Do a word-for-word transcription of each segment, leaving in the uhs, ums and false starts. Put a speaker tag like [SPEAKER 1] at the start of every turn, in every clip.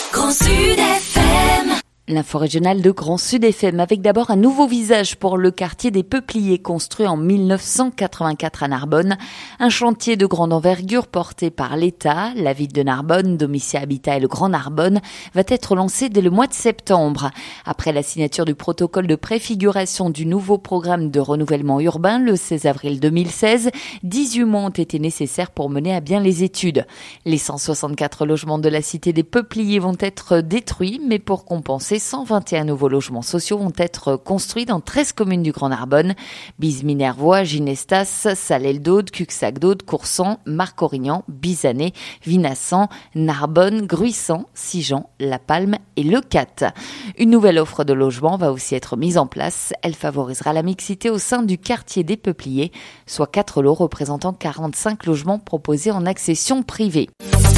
[SPEAKER 1] Grand Sud F M.
[SPEAKER 2] L'info régionale de Grand Sud F M avec d'abord un nouveau visage pour le quartier des Peupliers construit en mille neuf cent quatre-vingt-quatre à Narbonne. Un chantier de grande envergure porté par l'État, la ville de Narbonne, Domitia Habitat et le Grand Narbonne va être lancé dès le mois de septembre. Après la signature du protocole de préfiguration du nouveau programme de renouvellement urbain le seize avril deux mille seize, dix-huit mois ont été nécessaires pour mener à bien les études. Les cent soixante-quatre logements de la cité des Peupliers vont être détruits, mais pour compenser, cent vingt et un nouveaux logements sociaux vont être construits dans treize communes du Grand Narbonne. Bise-Minervois, Ginestas, Salelles-d'Aude, Cuxac-d'Aude, Coursan, Marc-Aurignan, Bizanet, Vinassan, Narbonne, Gruissan, Sigean, La Palme et Le Cat. Une nouvelle offre de logement va aussi être mise en place. Elle favorisera la mixité au sein du quartier des Peupliers, soit quatre lots représentant quarante-cinq logements proposés en accession privée.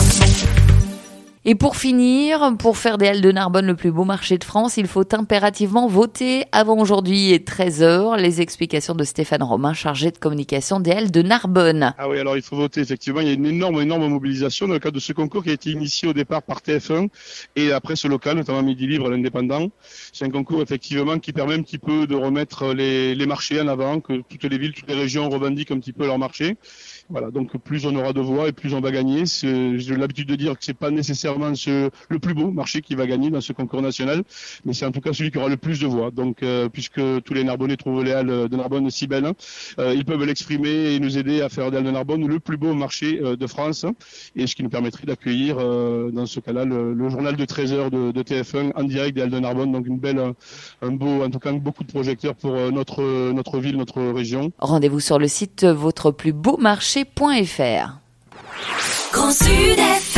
[SPEAKER 2] Et pour finir, pour faire des Halles de Narbonne le plus beau marché de France, il faut impérativement voter avant aujourd'hui et treize heures. Les explications de Stéphane Romain, chargé de communication des Halles de Narbonne.
[SPEAKER 3] Ah oui, alors il faut voter, effectivement. Il y a une énorme, énorme mobilisation dans le cadre de ce concours qui a été initié au départ par T F un et la presse locale, notamment Midi Libre, l'Indépendant. C'est un concours, effectivement, qui permet un petit peu de remettre les, les marchés en avant, que toutes les villes, toutes les régions revendiquent un petit peu leur marché. Voilà, donc plus on aura de voix et plus on va gagner. C'est, j'ai l'habitude de dire que c'est pas nécessairement ce, le plus beau marché qui va gagner dans ce concours national, mais c'est en tout cas celui qui aura le plus de voix. Donc, euh, puisque tous les Narbonnais trouvent les Halles de Narbonne si belles, hein, euh, ils peuvent l'exprimer et nous aider à faire des Halles de Narbonne le plus beau marché euh, de France, hein, et ce qui nous permettrait d'accueillir, euh, dans ce cas-là, le, le journal de treize heures de, de T F un en direct des Halles de Narbonne. Donc, une belle, un beau, en tout cas, beaucoup de projecteurs pour euh, notre notre ville, notre région.
[SPEAKER 2] Rendez-vous sur le site votre plus beau marché point f r.
[SPEAKER 1] Grand Sud F M.